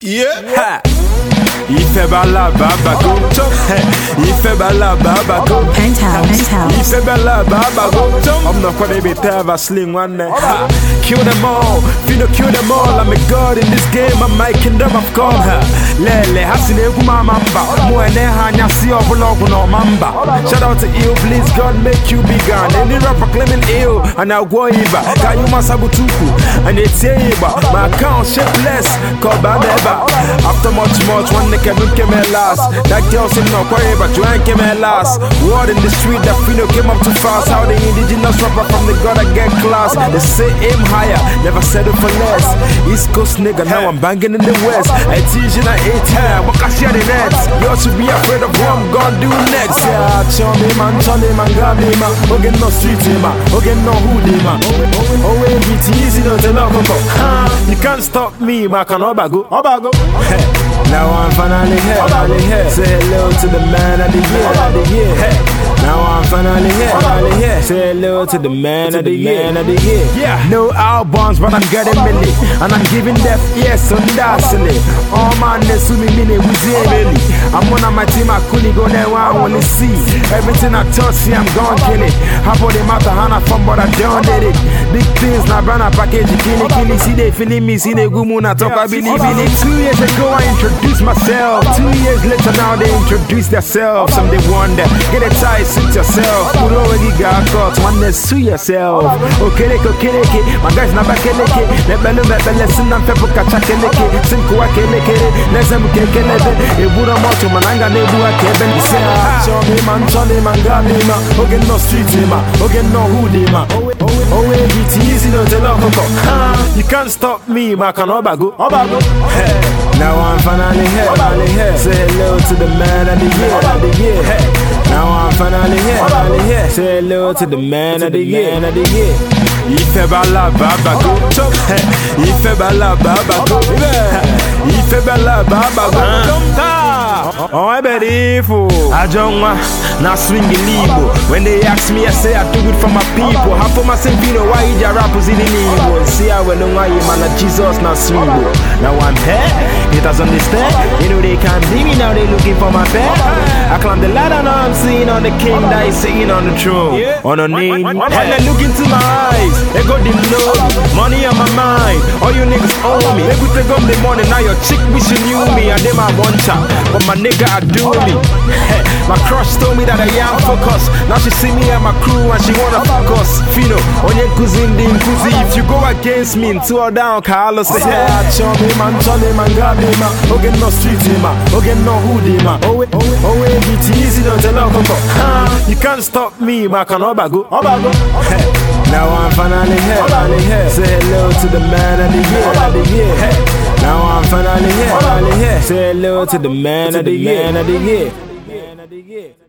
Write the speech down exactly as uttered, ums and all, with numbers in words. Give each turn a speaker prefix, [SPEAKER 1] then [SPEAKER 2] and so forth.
[SPEAKER 1] Yeah. Ife bala baba go chop. Ife bala baba go.
[SPEAKER 2] Penthouse. Penthouse.
[SPEAKER 1] Ife bala baba go chop. I'm not gonna be a sling one day. Kill them all. Fino kill them all. I'm a god in this game. I'm my kingdom of God. Lele hasine kuma mamba. Muene hanya si oblog no mamba. Shout out to ill, please God make you bigger. Any rapper claiming ill and I go iba. Can you masabutuku and it's iba. My account shapeless. Call babeba. After much much one nigga came last. That girl said no quarry but you ain't came last. Word in the street that Fino came up too fast. How the indigenous rapper from the god I get class. They say aim higher, never settle for less. East Coast nigga, now I'm banging in the West. I teach you at eighteen, what can share the nets? You ought to be afraid of what I'm gonna do next. Yeah, chummy man, chummy man, gabby man. Ogen no street man, ogen no hoodie man. Oh, it's easy to tell you can't stop me, man, can obago, obago. Now I'm finally here, finally here. Say hello to the man of the year, of the year. Now I'm finally here, finally here. Say hello to the man of the year, of the year. Yeah. No albums, but I'm getting milli, and I'm giving death yes on dancing. All man, they sue me mini with milli. I'm one of my team, I couldn't go there. I wanna see everything I touch, see I'm gonna kill it. How about the matter, Hannah from but I done did it. Big things, now brand a package, kill it, kill it. See they feeling me, see they go moon, I talk, I believe in it. Two years ago, I introduced myself. Two years later, now they introduce themselves. Some they wonder, get a tie, suit yourself. Who already got caught, one day sue yourself. Okay, okay, okay, my guys now back in the kid. Let me know that the lesson I'm pepper catch a keleke. Simple, I can make it. Let's have a cake and let it. It would have much of my anger, they do a cabin. Say, show me, man, show me, man, got me, man. Okay, no street, man. Okay, no hoodie, man. Oh, it's easy to tell you. You can't stop me, man. Can obago, obago. Now I'm finally here, finally here. Say hello to the man of the year, of the year. Now I'm finally here, finally here. Say hello to the man of the year, of the year. Ife bala baba go chop. Ife bala baba go. Ife bala baba go. Oh, I bet if I don't want now swing the libo. When they ask me, I say I do it for my people. Half of my same Pino, why you rappers in the libo? See, I will know why you man Jesus now swing. Now I'm here, it doesn't understand. You know they can't see me now, they looking for my bed. I climb the ladder, now I'm seeing on the king that is sitting on the throne. On a name, and they look into my eyes. They got the load, money on my mind. All you niggas owe me. They could take on the money, now your chick wishing you me. And they my one time, but my nigga I do me. My crush told me that I am focused. Now she see me and my crew and she wanna focus. Fino, on your cousin, the kuzi. If you go against me, two or down, Carlos say, yeah, chummy man, chummy man, gabby man. Okay, no street man, okay, no hoodie man. Oh, oh, oh, it's easy to tell you. You can't stop me, man, can obago, obago. Now I'm finally here, finally here. Say hello to the man of the year, of the year. Now I'm finally here, finally here. Say hello to the man of the year, of the year.